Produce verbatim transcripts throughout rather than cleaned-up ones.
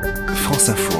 France Info.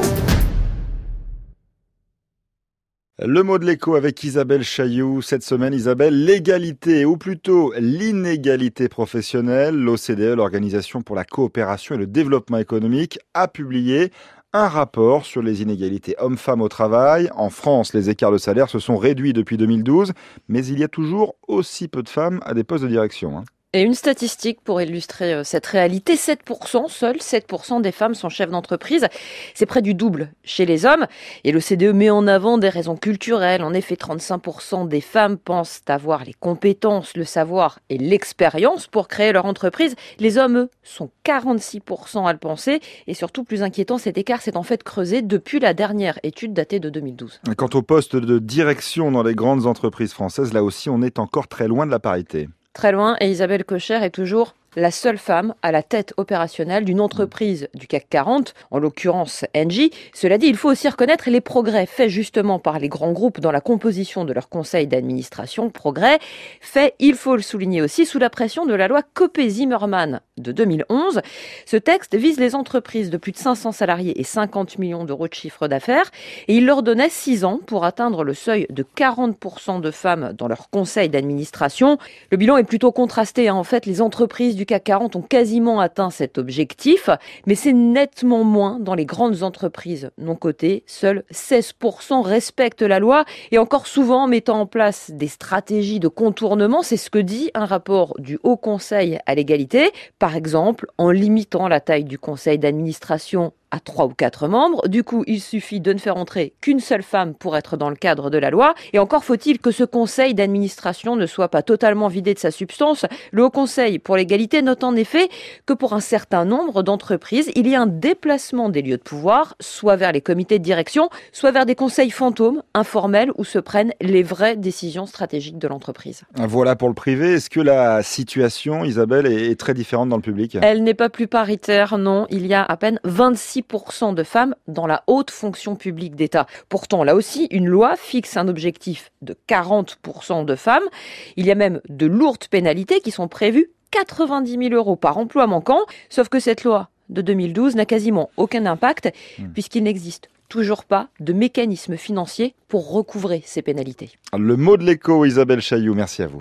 Le mot de l'écho avec Isabelle Chailloux. Cette semaine, Isabelle, l'égalité, ou plutôt l'inégalité professionnelle. L'O C D E, l'Organisation pour la coopération et le développement économique, a publié un rapport sur les inégalités hommes-femmes au travail. En France, les écarts de salaire se sont réduits depuis deux mille douze, mais il y a toujours aussi peu de femmes à des postes de direction, hein. Et une statistique pour illustrer cette réalité, sept pour cent, seuls sept pour cent des femmes sont chefs d'entreprise. C'est près du double chez les hommes. Et l'O C D E met en avant des raisons culturelles. En effet, trente-cinq pour cent des femmes pensent avoir les compétences, le savoir et l'expérience pour créer leur entreprise. Les hommes, eux, sont quarante-six pour cent à le penser. Et surtout, plus inquiétant, cet écart s'est en fait creusé depuis la dernière étude datée de deux mille douze. Quant au poste de direction dans les grandes entreprises françaises, là aussi, on est encore très loin de la parité. Très loin, et Isabelle Kocher est toujours la seule femme à la tête opérationnelle d'une entreprise du C A C quarante, en l'occurrence Engie. Cela dit, il faut aussi reconnaître les progrès faits justement par les grands groupes dans la composition de leur conseil d'administration. Progrès faits, il faut le souligner aussi, sous la pression de la loi Copé-Zimmermann de deux mille onze. Ce texte vise les entreprises de plus de cinq cents salariés et cinquante millions d'euros de chiffre d'affaires, et il leur donnait six ans pour atteindre le seuil de quarante pour cent de femmes dans leur conseil d'administration. Le bilan est plutôt contrasté, hein. En fait, les entreprises du C A C quarante ont quasiment atteint cet objectif, mais c'est nettement moins dans les grandes entreprises non cotées. Seuls seize pour cent respectent la loi et encore souvent mettant en place des stratégies de contournement. C'est ce que dit un rapport du Haut Conseil à l'égalité. Par exemple, en limitant la taille du conseil d'administration à trois ou quatre membres. Du coup, il suffit de ne faire entrer qu'une seule femme pour être dans le cadre de la loi. Et encore faut-il que ce conseil d'administration ne soit pas totalement vidé de sa substance. Le Haut Conseil pour l'égalité note en effet que pour un certain nombre d'entreprises, il y a un déplacement des lieux de pouvoir, soit vers les comités de direction, soit vers des conseils fantômes, informels, où se prennent les vraies décisions stratégiques de l'entreprise. Voilà pour le privé. Est-ce que la situation, Isabelle, est très différente dans le public ? Elle n'est pas plus paritaire, non. Il y a à peine vingt-six pour cent de femmes dans la haute fonction publique d'État. Pourtant, là aussi, une loi fixe un objectif de quarante pour cent de femmes. Il y a même de lourdes pénalités qui sont prévues, quatre-vingt-dix mille euros par emploi manquant. Sauf que cette loi de deux mille douze n'a quasiment aucun impact, mmh. puisqu'il n'existe toujours pas de mécanisme financier pour recouvrer ces pénalités. Le mot de l'écho, Isabelle Chailloux, merci à vous.